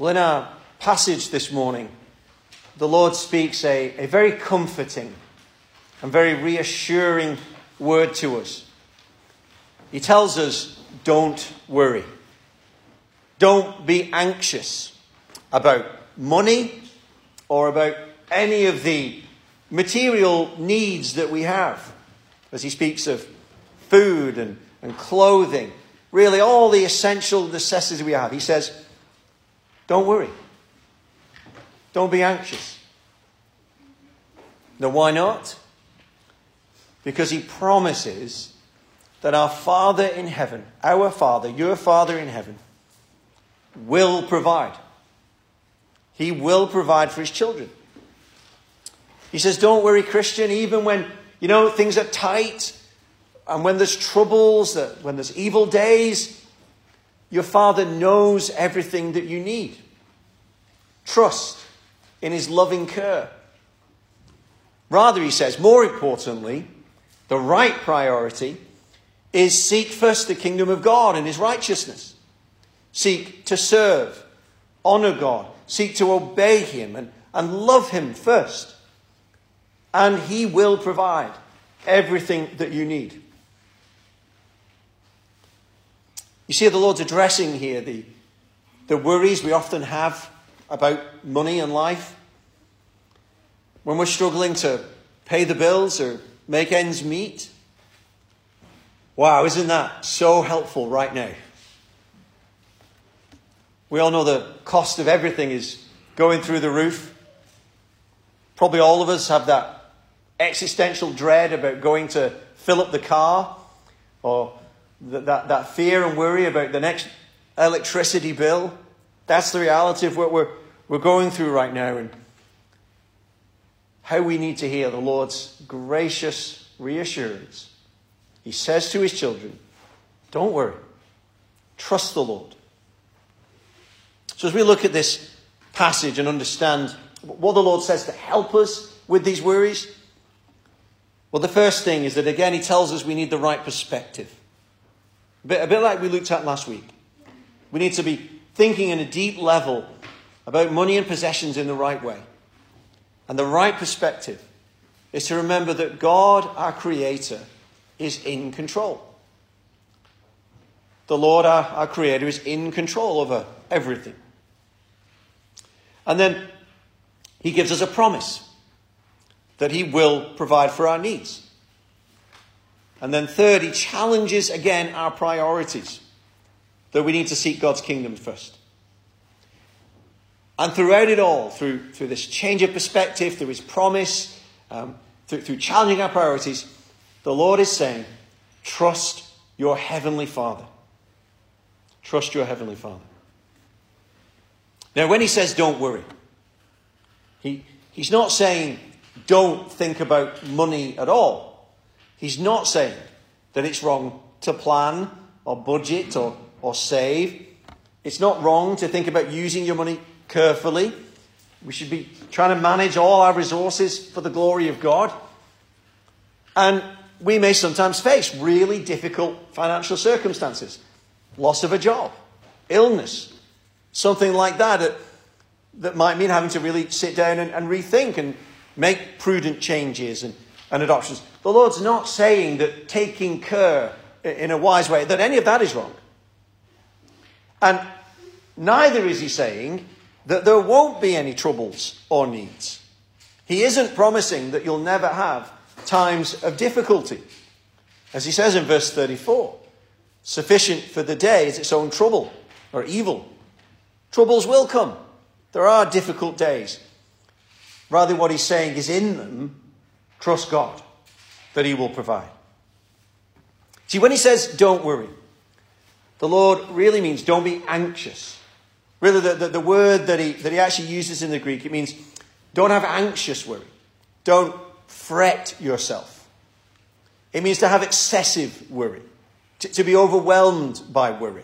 Well, in our passage this morning, the Lord speaks a very comforting and very reassuring word to us. He tells us, don't worry. Don't be anxious about money or about any of the material needs that we have. As he speaks of food and clothing, really all the essential necessities we have. He says, don't worry. Don't be anxious. Now, why not? Because he promises that our Father in heaven, our Father, your Father in heaven, will provide. He will provide for his children. He says, don't worry, Christian, even when, things are tight and when there's troubles, when there's evil days, your Father knows everything that you need. Trust in his loving care. Rather, he says, more importantly, the right priority is seek first the kingdom of God and his righteousness. Seek to serve, honor God, seek to obey him and love him first. And he will provide everything that you need. You see, the Lord's addressing here the worries we often have about money and life. When we're struggling to pay the bills or make ends meet. Wow, isn't that so helpful right now? We all know the cost of everything is going through the roof. Probably all of us have that existential dread about going to fill up the car, or that fear and worry about the next electricity bill. That's the reality of what we're going through right now, and how we need to hear the Lord's gracious reassurance. He says to his children, don't worry, trust the Lord. So as we look at this passage and understand what the Lord says to help us with these worries, well, the first thing is that, again, he tells us we need the right perspective. A bit like we looked at last week. We need to be thinking in a deep level about money and possessions in the right way. And the right perspective is to remember that God, our Creator, is in control. The Lord, our Creator, is in control over everything. And then he gives us a promise that he will provide for our needs. And then third, he challenges again our priorities, that we need to seek God's kingdom first. And throughout it all, through this change of perspective, through his promise, through challenging our priorities, the Lord is saying, trust your heavenly Father. Trust your heavenly Father. Now, when he says don't worry, he's not saying don't think about money at all. He's not saying that it's wrong to plan or budget or save. It's not wrong to think about using your money carefully. We should be trying to manage all our resources for the glory of God. And we may sometimes face really difficult financial circumstances. Loss of a job, illness, something like that might mean having to really sit down and rethink and make prudent changes and adoptions. The Lord's not saying that taking care in a wise way, that any of that is wrong. And neither is he saying that there won't be any troubles or needs. He isn't promising that you'll never have times of difficulty. As he says in verse 34, sufficient for the day is its own trouble or evil. Troubles will come. There are difficult days. Rather, what he's saying is in them, trust God, that he will provide. See, when he says don't worry, the Lord really means don't be anxious. Really, the word that he actually uses in the Greek, it means don't have anxious worry. Don't fret yourself. It means to have excessive worry, to be overwhelmed by worry.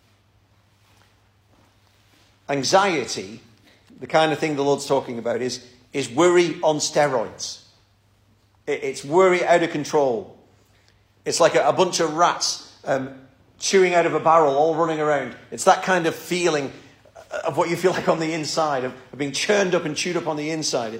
Anxiety, the kind of thing the Lord's talking about, is worry on steroids. It's worry out of control. It's like a bunch of rats chewing out of a barrel, all running around. It's that kind of feeling of what you feel like on the inside, of being churned up and chewed up on the inside.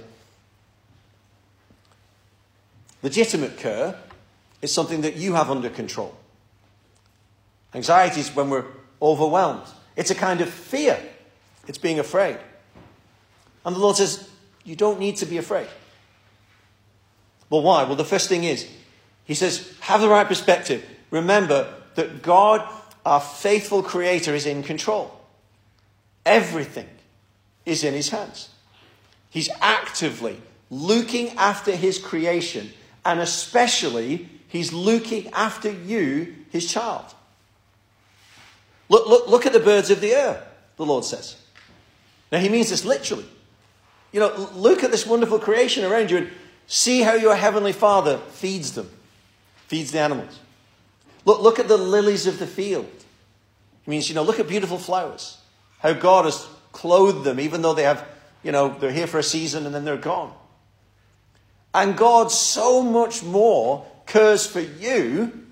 Legitimate care is something that you have under control. Anxiety is when we're overwhelmed. It's a kind of fear. It's being afraid. And the Lord says, you don't need to be afraid. Well, why? Well, the first thing is, he says, have the right perspective. Remember that God, our faithful creator, is in control. Everything is in his hands. He's actively looking after his creation, and especially he's looking after you, his child. Look at the birds of the air, the Lord says. Now, he means this literally. You know, look at this wonderful creation around you and see how your heavenly Father feeds them, feeds the animals. Look at the lilies of the field. It means, you know, look at beautiful flowers. How God has clothed them, even though they have, you know, they're here for a season and then they're gone. And God so much more cares for you.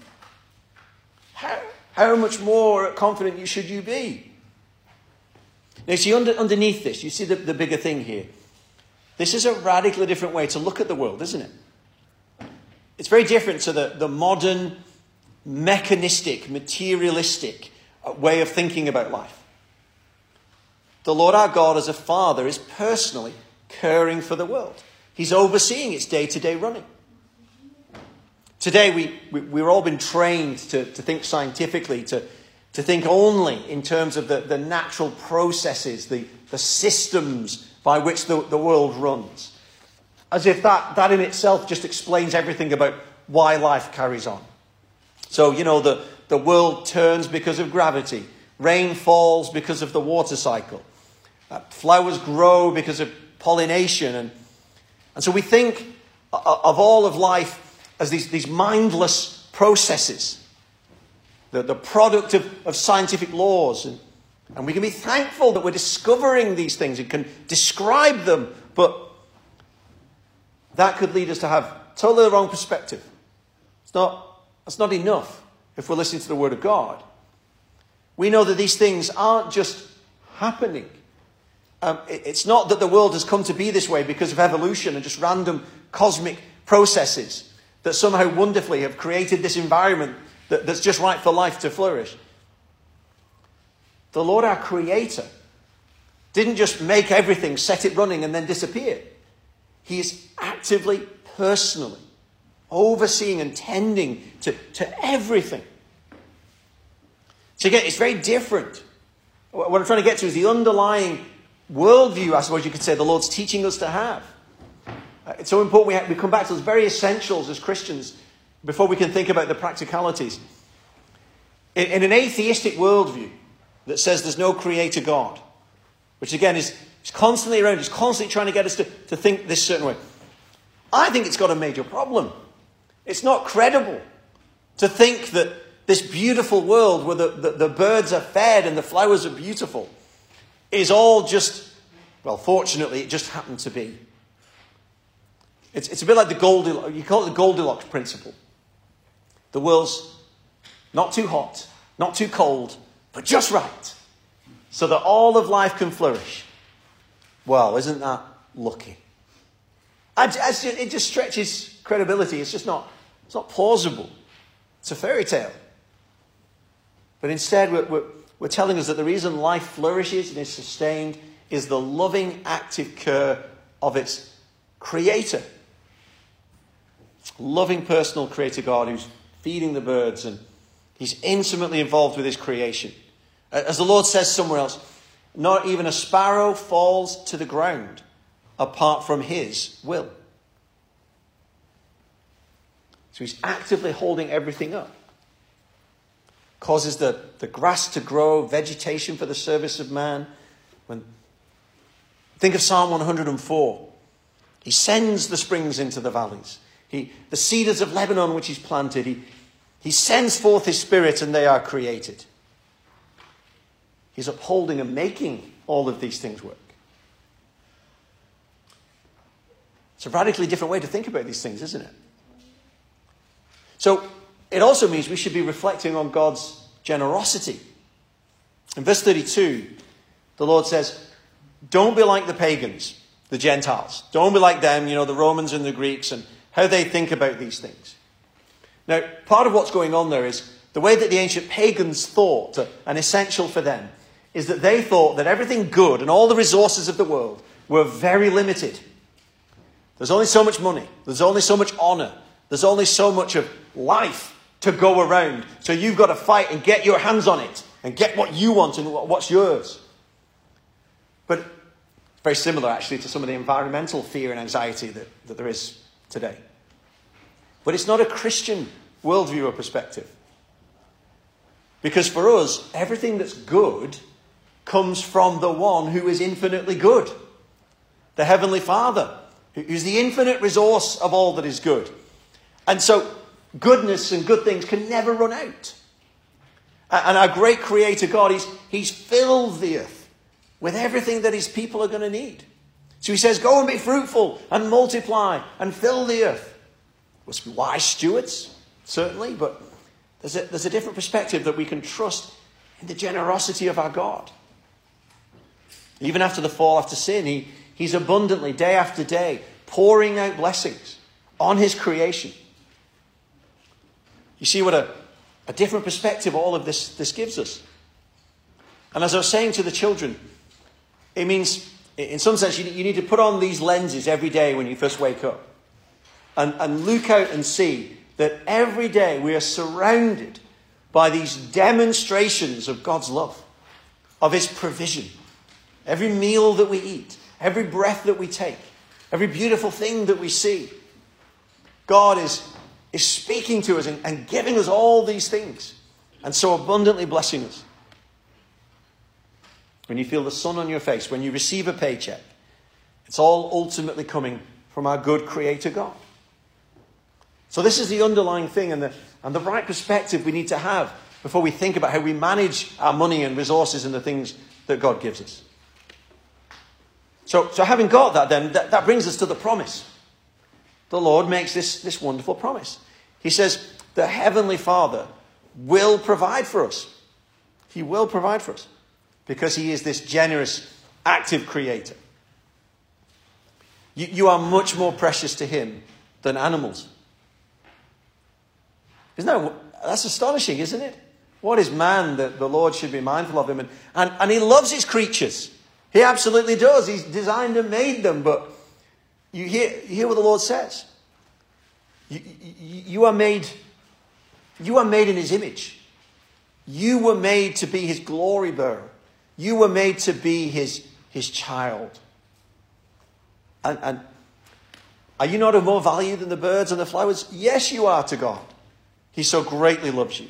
How much more confident should you be? Now, see, underneath this, you see the bigger thing here. This is a radically different way to look at the world, isn't it? It's very different to the modern, mechanistic, materialistic way of thinking about life. The Lord our God as a father is personally caring for the world. He's overseeing its day-to-day running. Today, we've all been trained to think scientifically, to think only in terms of the natural processes, the systems by which the world runs. As if that in itself just explains everything about why life carries on. So, you know, the world turns because of gravity. Rain falls because of the water cycle. Flowers grow because of pollination. And so we think of all of life as these mindless processes, the product of scientific laws. And we can be thankful that we're discovering these things and can describe them, but that could lead us to have totally the wrong perspective. That's not enough if we're listening to the Word of God. We know that these things aren't just happening. It's not that the world has come to be this way because of evolution and just random cosmic processes that somehow wonderfully have created this environment that's just right for life to flourish. The Lord our Creator didn't just make everything, set it running, and then disappear. He is actively, personally overseeing and tending to everything. So again, it's very different. What I'm trying to get to is the underlying worldview, I suppose you could say, the Lord's teaching us to have. It's so important we come back to those very essentials as Christians before we can think about the practicalities. In an atheistic worldview that says there's no creator God, which again is constantly around, is constantly trying to get us to think this certain way, I think it's got a major problem. It's not credible to think that this beautiful world where the birds are fed and the flowers are beautiful is all just, well, fortunately, it just happened to be. It's a bit like you call it the Goldilocks principle. The world's not too hot, not too cold, but just right, so that all of life can flourish. Well, isn't that lucky? It just stretches credibility. It's not plausible. It's a fairy tale. But instead, we're telling us that the reason life flourishes and is sustained is the loving, active care of its creator. Loving, personal creator God who's feeding the birds, and he's intimately involved with his creation. As the Lord says somewhere else, not even a sparrow falls to the ground apart from his will. So he's actively holding everything up. Causes the grass to grow, vegetation for the service of man. Think of Psalm 104. He sends the springs into the valleys. The cedars of Lebanon which he's planted, he sends forth his spirit and they are created. He's upholding and making all of these things work. It's a radically different way to think about these things, isn't it? So it also means we should be reflecting on God's generosity. In verse 32, the Lord says, don't be like the pagans, the Gentiles. Don't be like them, the Romans and the Greeks, and how they think about these things. Now, part of what's going on there is the way that the ancient pagans thought, and essential for them, is that they thought that everything good and all the resources of the world were very limited. There's only so much money. There's only so much honor. There's only so much of life to go around. So you've got to fight and get your hands on it and get what you want and what's yours. But it's very similar, actually, to some of the environmental fear and anxiety that there is today. But it's not a Christian worldview or perspective. Because for us, everything that's good comes from the one who is infinitely good. The Heavenly Father, who's the infinite resource of all that is good. And so goodness and good things can never run out. And our great Creator God, He's filled the earth with everything that His people are going to need. So He says, go and be fruitful and multiply and fill the earth. Must be wise stewards, certainly, but there's a different perspective that we can trust in the generosity of our God. Even after the fall, after sin, He's abundantly, day after day, pouring out blessings on His creation. You see what a different perspective all of this gives us. And as I was saying to the children, it means, in some sense, you need to put on these lenses every day when you first wake up. And look out and see that every day we are surrounded by these demonstrations of God's love, of His provision. Every meal that we eat, every breath that we take, every beautiful thing that we see. God is speaking to us and giving us all these things, and so abundantly blessing us. When you feel the sun on your face, when you receive a paycheck, it's all ultimately coming from our good Creator God. So this is the underlying thing and the right perspective we need to have before we think about how we manage our money and resources and the things that God gives us. So having got that then, that brings us to the promise. The Lord makes this wonderful promise. He says, the Heavenly Father will provide for us. He will provide for us because He is this generous, active Creator. You are much more precious to Him than animals. That's astonishing, isn't it? What is man that the Lord should be mindful of him? And He loves His creatures. He absolutely does. He's designed and made them. But you hear what the Lord says. You are made in His image. You were made to be His glory bearer. You were made to be His child. And are you not of more value than the birds and the flowers? Yes, you are to God. He so greatly loves you.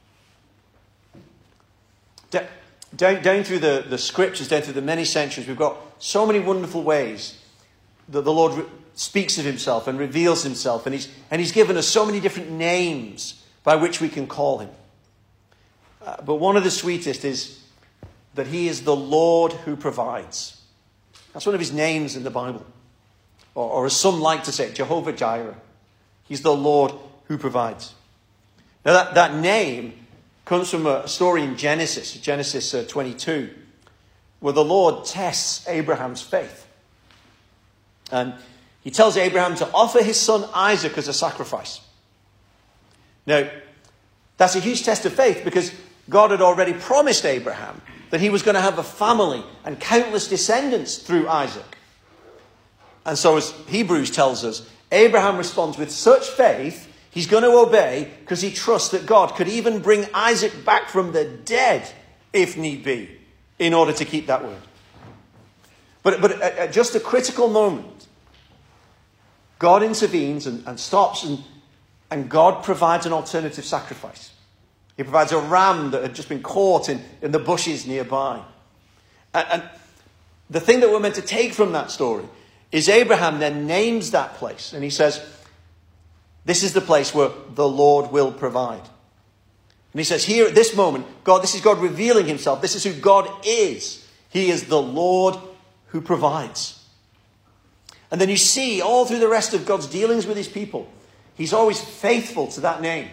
Down through the scriptures, down through the many centuries, we've got so many wonderful ways that the Lord speaks of Himself and reveals Himself. And He's given us so many different names by which we can call Him. But one of the sweetest is that He is the Lord who provides. That's one of His names in the Bible. Or as some like to say, Jehovah Jireh. He's the Lord who provides. Now that name comes from a story in Genesis 22, where the Lord tests Abraham's faith. And He tells Abraham to offer his son Isaac as a sacrifice. Now, that's a huge test of faith because God had already promised Abraham that he was going to have a family and countless descendants through Isaac. And so, as Hebrews tells us, Abraham responds with such faith. He's going to obey because he trusts that God could even bring Isaac back from the dead, if need be, in order to keep that word. But at just a critical moment, God intervenes and stops, and God provides an alternative sacrifice. He provides a ram that had just been caught in the bushes nearby. And the thing that we're meant to take from that story is Abraham then names that place, and he says, this is the place where the Lord will provide. And He says here at this moment, this is God revealing Himself. This is who God is. He is the Lord who provides. And then you see all through the rest of God's dealings with His people, He's always faithful to that name.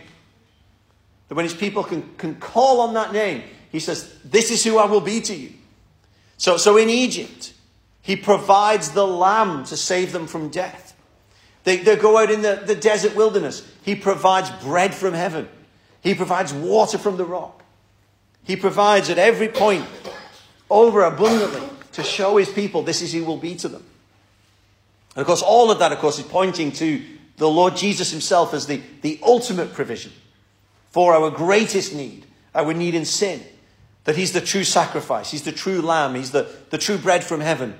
That when His people can call on that name, He says, this is who I will be to you. So in Egypt, he provides the lamb to save them from death. They go out in the desert wilderness. He provides bread from heaven. He provides water from the rock. He provides at every point overabundantly to show his people this is who he will be to them. And of course, all of that, of course, is pointing to the Lord Jesus himself as the ultimate provision for our greatest need, our need in sin. That he's the true sacrifice. He's the true lamb. He's the true bread from heaven.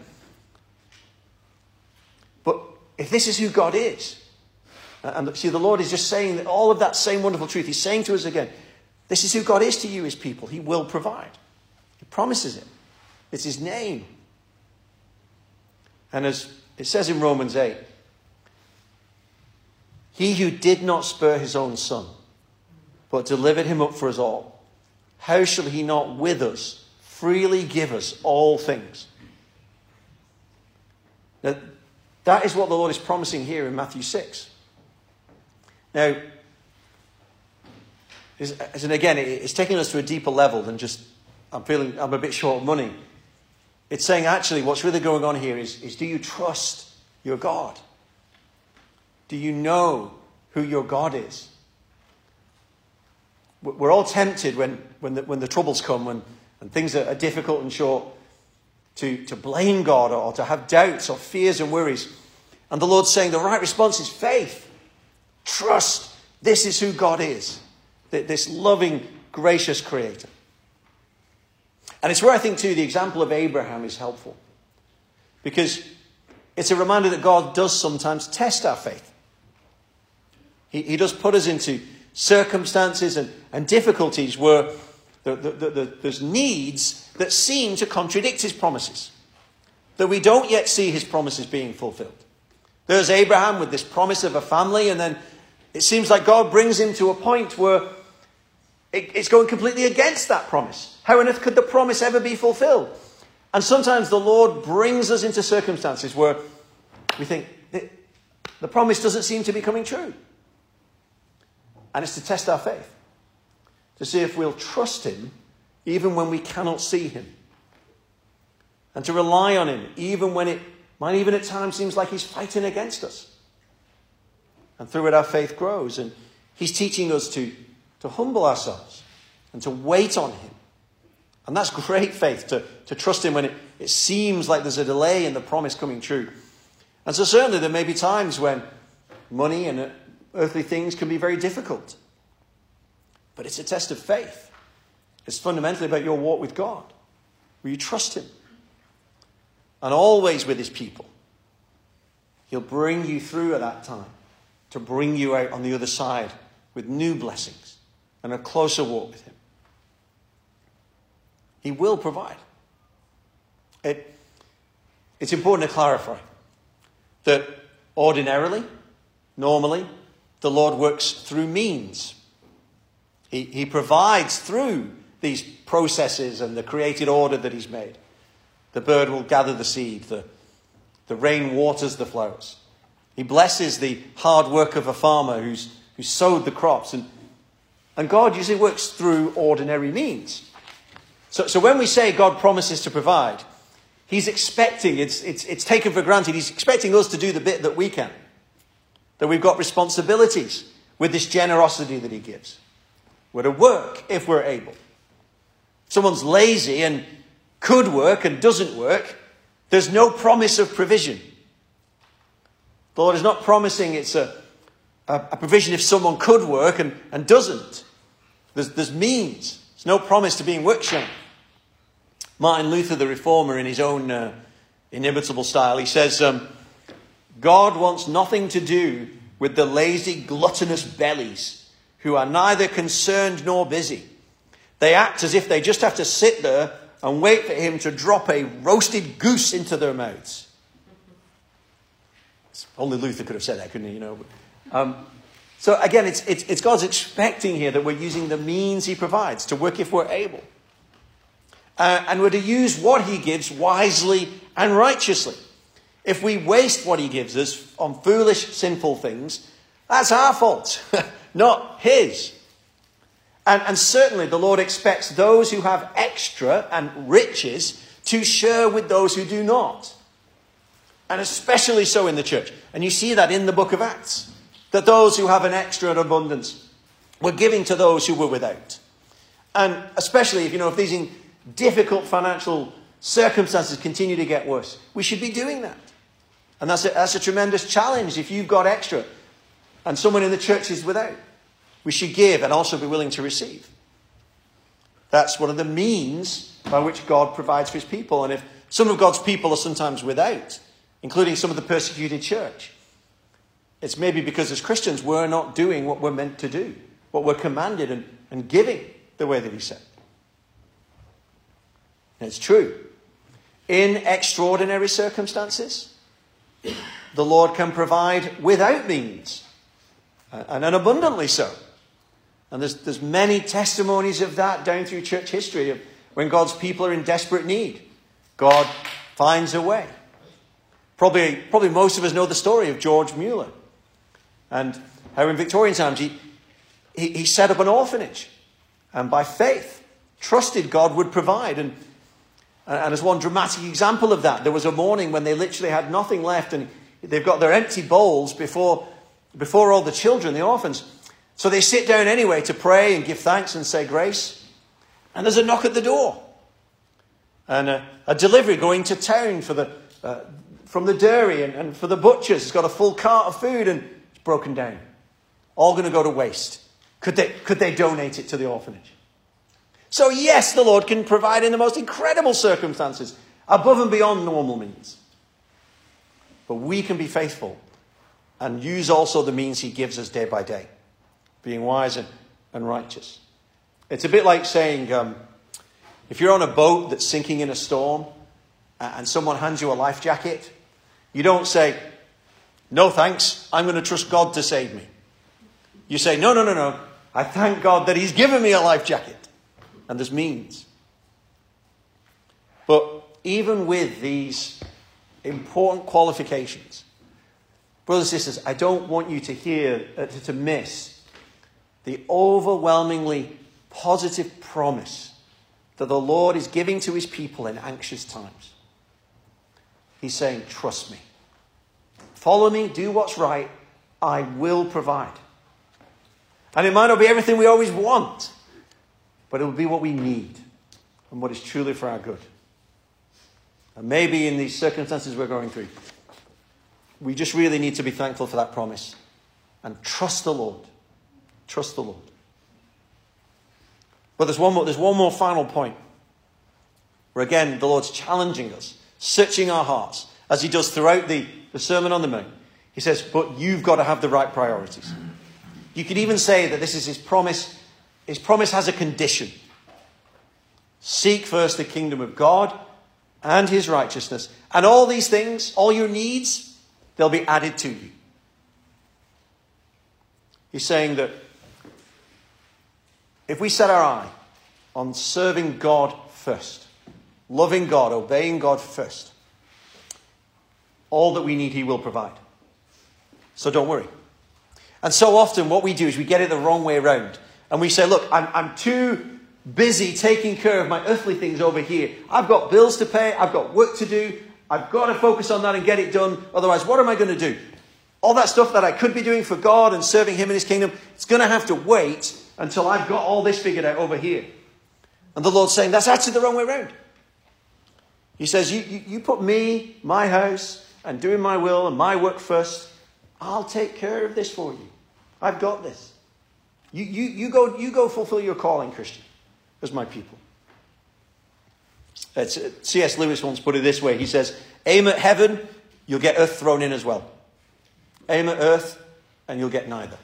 But if this is who God is, and see, the Lord is just saying that all of that same wonderful truth. He's saying to us again, this is who God is to you, his people. He will provide. He promises it. It's his name. And as it says in Romans 8, he who did not spare his own son, but delivered him up for us all, how shall he not with us freely give us all things? Now, that is what the Lord is promising here in Matthew 6. Now, and again, it's taking us to a deeper level than just, I'm a bit short of money. It's saying actually what's really going on here is do you trust your God? Do you know who your God is? We're all tempted when the troubles come, when things are difficult and short, to blame God or to have doubts or fears and worries. And the Lord's saying the right response is faith. Trust. This is who God is. This loving, gracious creator. And it's where I think, too, the example of Abraham is helpful. Because it's a reminder that God does sometimes test our faith. He does put us into circumstances and difficulties where there's needs that seem to contradict his promises. That we don't yet see his promises being fulfilled. There's Abraham with this promise of a family, and then it seems like God brings him to a point where it's going completely against that promise. How on earth could the promise ever be fulfilled? And sometimes the Lord brings us into circumstances where we think the promise doesn't seem to be coming true. And it's to test our faith. To see if we'll trust him even when we cannot see him. And to rely on him even when it might even at times seems like he's fighting against us. And through it our faith grows. And he's teaching us to humble ourselves and to wait on him. And that's great faith, to trust him when it seems like there's a delay in the promise coming true. And so certainly there may be times when money and earthly things can be very difficult. But it's a test of faith. It's fundamentally about your walk with God. Will you trust him? And always with his people. He'll bring you through at that time to bring you out on the other side with new blessings and a closer walk with him. He will provide. It's important to clarify that ordinarily, normally, the Lord works through means. He provides through these processes and the created order that he's made. The bird will gather the seed. The rain waters the flowers. He blesses the hard work of a farmer who's sowed the crops. And God usually works through ordinary means. So when we say God promises to provide, he's expecting, it's taken for granted, he's expecting us to do the bit that we can. That we've got responsibilities with this generosity that he gives. We're to work if we're able. If someone's lazy and could work and doesn't work, there's no promise of provision. The Lord is not promising it's a provision if someone could work and doesn't. There's means. There's no promise to being work-shamed. Martin Luther, the reformer, in his own inimitable style, he says, God wants nothing to do with the lazy, gluttonous bellies who are neither concerned nor busy. They act as if they just have to sit there and wait for him to drop a roasted goose into their mouths. Only Luther could have said that, couldn't he? So again, it's God's expecting here that we're using the means he provides to work if we're able. And we're to use what he gives wisely and righteously. If we waste what he gives us on foolish, sinful things, that's our fault, not his. And certainly the Lord expects those who have extra and riches to share with those who do not. And especially so in the church. And you see that in the book of Acts. That those who have an extra and abundance were giving to those who were without. And especially if these difficult financial circumstances continue to get worse, we should be doing that. And that's a tremendous challenge if you've got extra and someone in the church is without. We should give and also be willing to receive. That's one of the means by which God provides for his people. And if some of God's people are sometimes without, including some of the persecuted church, it's maybe because as Christians we're not doing what we're meant to do, what we're commanded and giving the way that he said. And it's true. In extraordinary circumstances, the Lord can provide without means, and abundantly so. And there's many testimonies of that down through church history of when God's people are in desperate need. God finds a way. Probably most of us know the story of George Mueller and how in Victorian times he set up an orphanage and by faith trusted God would provide. And as one dramatic example of that, there was a morning when they literally had nothing left and they've got their empty bowls before all the children, the orphans. So they sit down anyway to pray and give thanks and say grace. And there's a knock at the door. And a delivery going to town from the dairy and for the butchers. It's got a full cart of food and it's broken down. All going to go to waste. Could they donate it to the orphanage? So yes, the Lord can provide in the most incredible circumstances, above and beyond normal means. But we can be faithful and use also the means he gives us day by day, being wise and righteous. It's a bit like saying, if you're on a boat that's sinking in a storm and someone hands you a life jacket, you don't say, no thanks, I'm going to trust God to save me. You say, no, I thank God that he's given me a life jacket. And there's means. But even with these important qualifications, brothers and sisters, I don't want you to miss the overwhelmingly positive promise that the Lord is giving to his people in anxious times. He's saying, trust me. Follow me, do what's right, I will provide. And it might not be everything we always want, but it will be what we need and what is truly for our good. And maybe in these circumstances we're going through, we just really need to be thankful for that promise and trust the Lord. Trust the Lord. But there's one more final point where again the Lord's challenging us, searching our hearts, as he does throughout the Sermon on the Mount. He says, but you've got to have the right priorities. You could even say that this is his promise. His promise has a condition. Seek first the kingdom of God and his righteousness. And all these things, all your needs, they'll be added to you. He's saying that if we set our eye on serving God first, loving God, obeying God first, all that we need he will provide. So don't worry. And so often what we do is we get it the wrong way around. And we say, look, I'm too busy taking care of my earthly things over here. I've got bills to pay. I've got work to do. I've got to focus on that and get it done. Otherwise, what am I going to do? All that stuff that I could be doing for God and serving him in his kingdom, it's going to have to wait until I've got all this figured out over here. And the Lord's saying, that's actually the wrong way around. He says, you put me, my house, and doing my will and my work first. I'll take care of this for you. I've got this. You go fulfill your calling, Christian, as my people. C.S. Lewis once put it this way. He says, aim at heaven, you'll get earth thrown in as well. Aim at earth, and you'll get neither.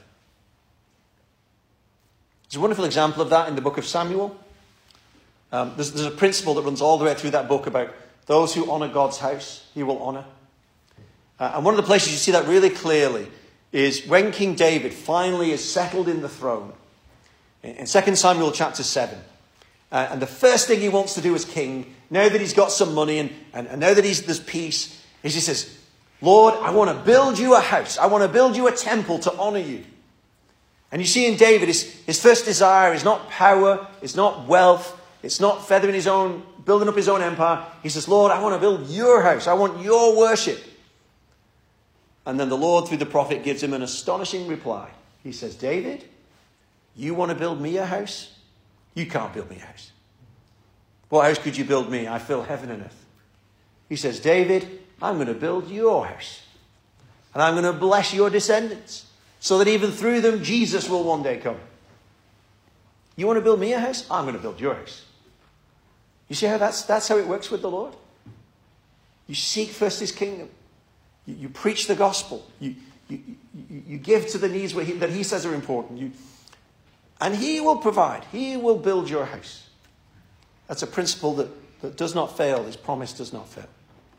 There's a wonderful example of that in the book of Samuel. There's a principle that runs all the way through that book about those who honour God's house, he will honour. And one of the places you see that really clearly is when King David finally is settled in the throne. In 2 Samuel chapter 7. And the first thing he wants to do as king, now that he's got some money and now that there's peace, is he says, Lord, I want to build you a house. I want to build you a temple to honour you. And you see in David, his first desire is not power, it's not wealth, it's not feathering his own building up his own empire. He says, Lord, I want to build your house. I want your worship. And then the Lord, through the prophet, gives him an astonishing reply. He says, David, you want to build me a house? You can't build me a house. What house could you build me? I fill heaven and earth. He says, David, I'm going to build your house. And I'm going to bless your descendants, so that even through them, Jesus will one day come. You want to build me a house? I'm going to build your house. You see how that's how it works with the Lord? You seek first his kingdom. You preach the gospel. You give to the needs that he says are important. And he will provide. He will build your house. That's a principle that does not fail. His promise does not fail.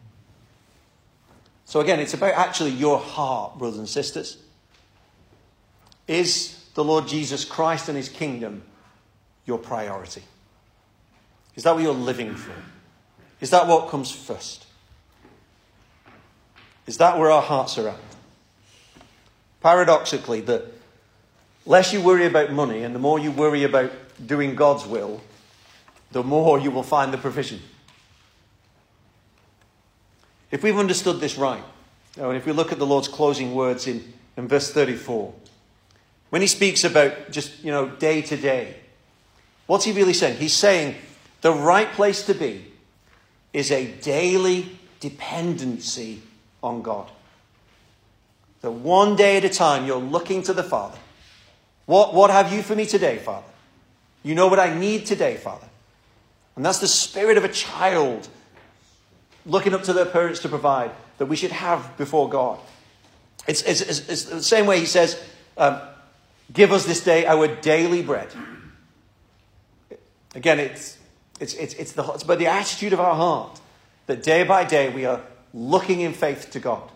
So again, it's about actually your heart, brothers and sisters. Is the Lord Jesus Christ and his kingdom your priority? Is that what you're living for? Is that what comes first? Is that where our hearts are at? Paradoxically, the less you worry about money and the more you worry about doing God's will, the more you will find the provision. If we've understood this right, and if we look at the Lord's closing words in verse 34, when he speaks about just, day to day, what's he really saying? He's saying the right place to be is a daily dependency on God. That one day at a time you're looking to the Father. What have you for me today, Father? You know what I need today, Father. And that's the spirit of a child looking up to their parents to provide that we should have before God. It's the same way he says, give us this day our daily bread. Again, it's about the attitude of our heart that day by day we are looking in faith to God.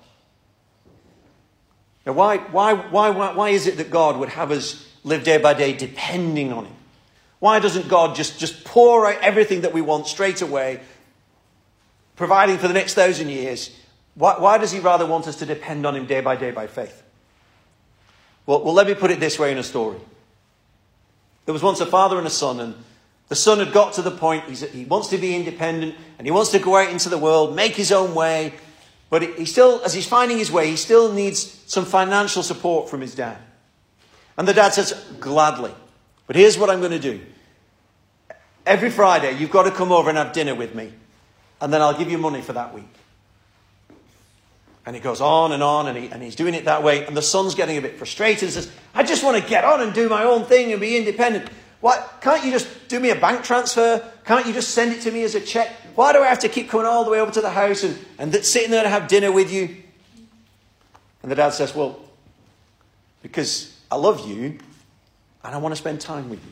Now, why is it that God would have us live day by day depending on him? Why doesn't God just pour out everything that we want straight away, providing for the next 1,000 years? Why does he rather want us to depend on him day by faith? Well, let me put it this way in a story. There was once a father and a son, and the son had got to the point, he wants to be independent, and he wants to go out into the world, make his own way, but he still, as he's finding his way, he still needs some financial support from his dad. And the dad says, gladly, but here's what I'm going to do. Every Friday, you've got to come over and have dinner with me, and then I'll give you money for that week. And he goes on, and he's doing it that way, and the son's getting a bit frustrated and says, I just want to get on and do my own thing and be independent. Can't you just do me a bank transfer? Can't you just send it to me as a check? Why do I have to keep coming all the way over to the house and sitting there to have dinner with you? And the dad says, well, because I love you and I want to spend time with you.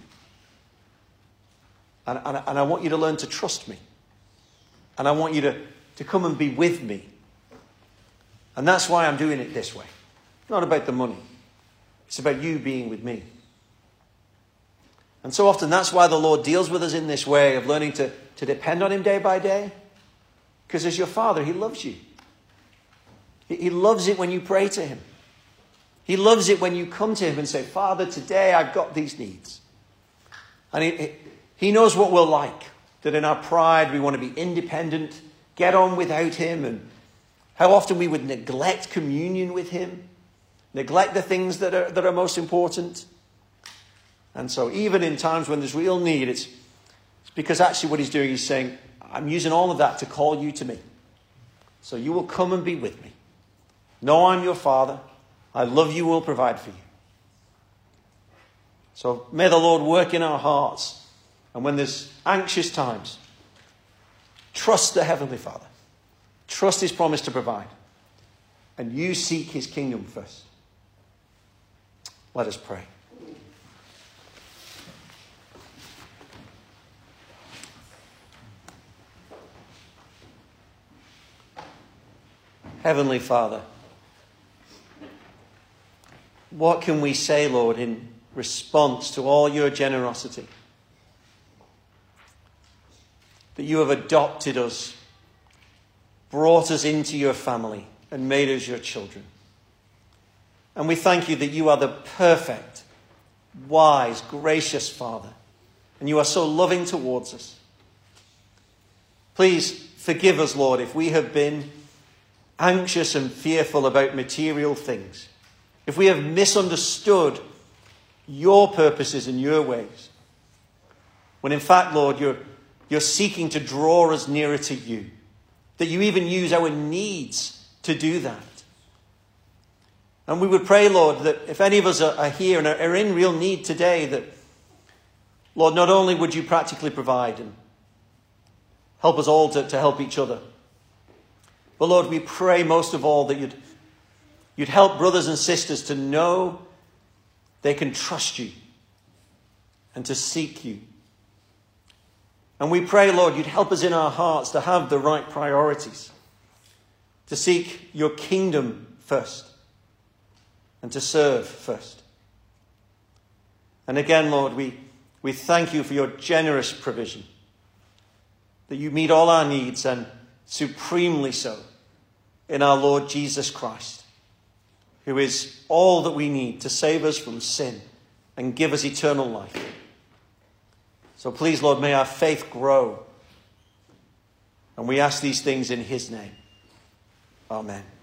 And I want you to learn to trust me. And I want you to come and be with me. And that's why I'm doing it this way. It's not about the money. It's about you being with me. And so often that's why the Lord deals with us in this way of learning to depend on him day by day. Because as your Father, he loves you. He loves it when you pray to him. He loves it when you come to him and say, Father, today I've got these needs. And he knows what we're like. That in our pride we want to be independent, get on without him. And how often we would neglect communion with him. Neglect the things that are most important. And so even in times when there's real need, it's because actually what he's doing is saying, I'm using all of that to call you to me. So you will come and be with me. Know I'm your Father. I love you, will provide for you. So may the Lord work in our hearts. And when there's anxious times, trust the Heavenly Father. Trust his promise to provide. And you seek his kingdom first. Let us pray. Heavenly Father, what can we say, Lord, in response to all your generosity? That you have adopted us, brought us into your family, and made us your children. And we thank you that you are the perfect, wise, gracious Father. And you are so loving towards us. Please forgive us, Lord, if we have been anxious and fearful about material things, if we have misunderstood your purposes and your ways, when in fact, Lord, you're seeking to draw us nearer to you, that you even use our needs to do that. And we would pray, Lord, that if any of us are here and are in real need today, that, Lord, not only would you practically provide and help us all to help each other, but Lord, we pray most of all that you'd help brothers and sisters to know they can trust you and to seek you. And we pray, Lord, you'd help us in our hearts to have the right priorities, to seek your kingdom first and to serve first. And again, Lord, we thank you for your generous provision, that you meet all our needs and supremely so in our Lord Jesus Christ, who is all that we need to save us from sin and give us eternal life. So please, Lord, may our faith grow. And we ask these things in his name. Amen.